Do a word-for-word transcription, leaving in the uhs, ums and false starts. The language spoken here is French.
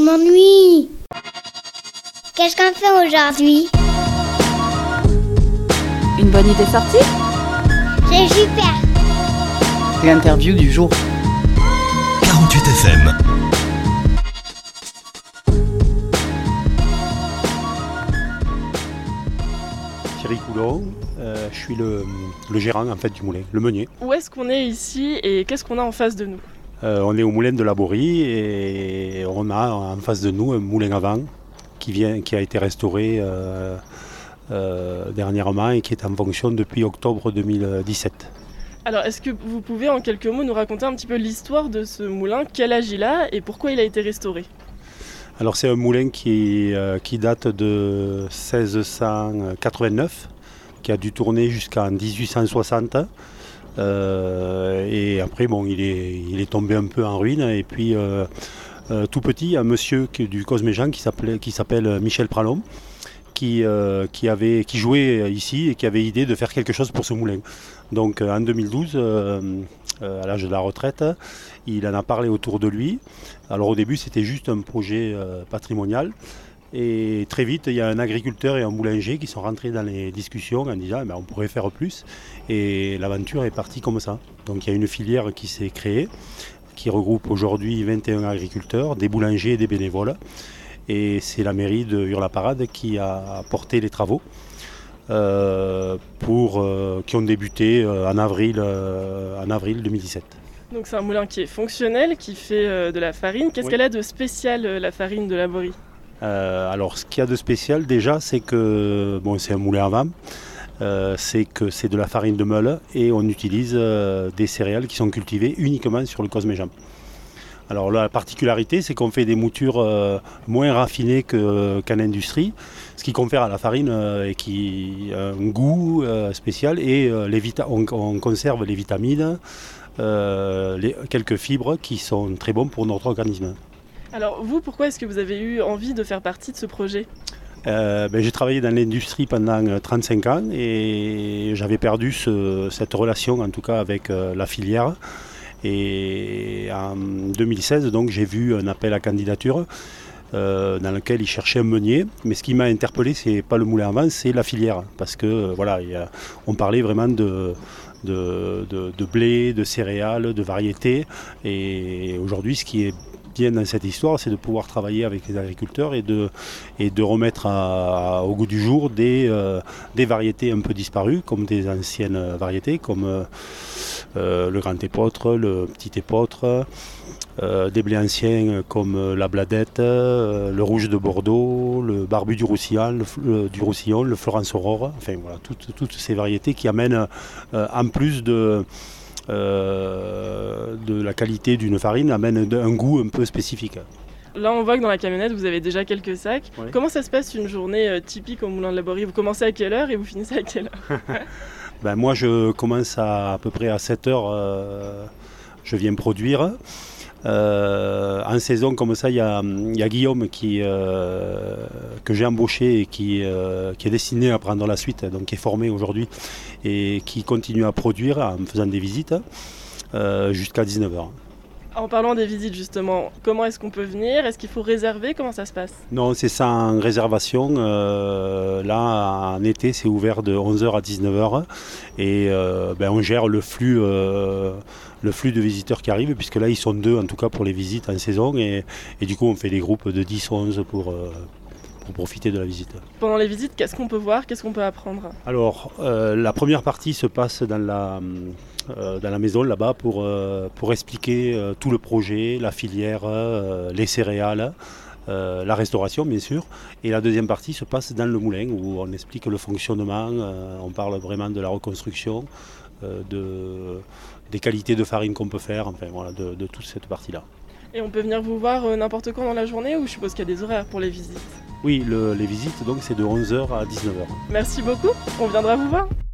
m'ennuie. Qu'est-ce qu'on fait aujourd'hui? Une bonne idée sortie? C'est super. L'interview du jour. quarante-huit F M. Thierry Coulon, euh, je suis le, le gérant en fait du moulin, le meunier. Où est-ce qu'on est ici et qu'est-ce qu'on a en face de nous? Euh, on est au moulin de la Borie et on a en face de nous un moulin à vent qui, vient, qui a été restauré euh, euh, dernièrement et qui est en fonction depuis octobre deux mille dix-sept. Alors est-ce que vous pouvez en quelques mots nous raconter un petit peu l'histoire de ce moulin, quel âge il a et pourquoi il a été restauré? Alors c'est un moulin qui, euh, qui date de seize cent quatre-vingt-neuf, qui a dû tourner jusqu'en dix-huit cent soixante. Euh, et après bon, il est, il est tombé un peu en ruine. Et puis euh, euh, tout petit, un monsieur qui, du Cosméjean qui s'appelle, qui s'appelle Michel Pralon, qui, euh, qui, avait, qui jouait ici et qui avait idée de faire quelque chose pour ce moulin. Donc en deux mille douze, euh, à l'âge de la retraite, il en a parlé autour de lui. Alors au début c'était juste un projet euh, patrimonial. Et très vite, il y a un agriculteur et un boulanger qui sont rentrés dans les discussions en disant eh bien, on pourrait faire plus. Et l'aventure est partie comme ça. Donc il y a une filière qui s'est créée, qui regroupe aujourd'hui vingt et un agriculteurs, des boulangers et des bénévoles. Et c'est la mairie de Hurs-la-Parade qui a porté les travaux euh, pour, euh, qui ont débuté euh, en, avril, euh, en avril deux mille dix-sept. Donc c'est un moulin qui est fonctionnel, qui fait euh, de la farine. Qu'est-ce oui. qu'elle a de spécial, euh, la farine de la Borie? Euh, alors ce qu'il y a de spécial déjà, c'est que bon, c'est un moulin à vent, euh, c'est que c'est de la farine de meule et on utilise euh, des céréales qui sont cultivées uniquement sur le Cosméjean. Alors là, la particularité, c'est qu'on fait des moutures euh, moins raffinées que, qu'en industrie, ce qui confère à la farine euh, et qui a un goût euh, spécial et euh, les vita- on, on conserve les vitamines, euh, les, quelques fibres qui sont très bons pour notre organisme. Alors vous, pourquoi est-ce que vous avez eu envie de faire partie de ce projet? euh, ben, J'ai travaillé dans l'industrie pendant trente-cinq ans et j'avais perdu ce, cette relation en tout cas avec euh, la filière. Et en deux mille seize, donc, j'ai vu un appel à candidature euh, dans lequel ils cherchaient un meunier. Mais ce qui m'a interpellé, c'est pas le moulin à vent, c'est la filière. Parce que euh, voilà, y a, on parlait vraiment de, de, de, de blé, de céréales, de variétés. Et aujourd'hui, ce qui est bien dans cette histoire, c'est de pouvoir travailler avec les agriculteurs et de, et de remettre à, à, au goût du jour des, euh, des variétés un peu disparues, comme des anciennes variétés, comme euh, euh, le grand épeautre, le petit épeautre, euh, des blés anciens comme la bladette, euh, le rouge de Bordeaux, le barbu du Roussillon, le, le, du Roussillon, le Florence Aurore, enfin voilà, toutes, toutes ces variétés qui amènent euh, en plus de Euh, de la qualité d'une farine amène un goût un peu spécifique. Là on voit que dans la camionnette vous avez déjà quelques sacs. Oui. Comment ça se passe une journée euh, typique au moulin de la Borie? Vous commencez à quelle heure et vous finissez à quelle heure? ben, Moi je commence à, à peu près à sept heures, euh, je viens produire. Euh, en saison comme ça, il y a, y a Guillaume qui, euh, que j'ai embauché et qui, euh, qui est destiné à prendre la suite, donc qui est formé aujourd'hui et qui continue à produire en faisant des visites euh, jusqu'à dix-neuf heures. En parlant des visites justement, comment est-ce qu'on peut venir? Est-ce qu'il faut réserver? Comment ça se passe? Non, c'est sans réservation. Euh, là, en été, c'est ouvert de onze heures à dix-neuf heures et euh, ben, on gère le flux, euh, le flux de visiteurs qui arrivent, puisque là, ils sont deux en tout cas pour les visites en saison et, et du coup, on fait des groupes de dix ou onze pour... Euh, pour profiter de la visite. Pendant les visites, qu'est-ce qu'on peut voir? Qu'est-ce qu'on peut apprendre? Alors, euh, la première partie se passe dans la, euh, dans la maison là-bas pour, euh, pour expliquer euh, tout le projet, la filière, euh, les céréales, euh, la restauration bien sûr. Et la deuxième partie se passe dans le moulin où on explique le fonctionnement, euh, on parle vraiment de la reconstruction, euh, de, des qualités de farine qu'on peut faire, enfin voilà, de, de toute cette partie-là. Et on peut venir vous voir euh, n'importe quand dans la journée ou je suppose qu'il y a des horaires pour les visites? Oui, le, les visites donc c'est de onze heures à dix-neuf heures. Merci beaucoup, on viendra vous voir.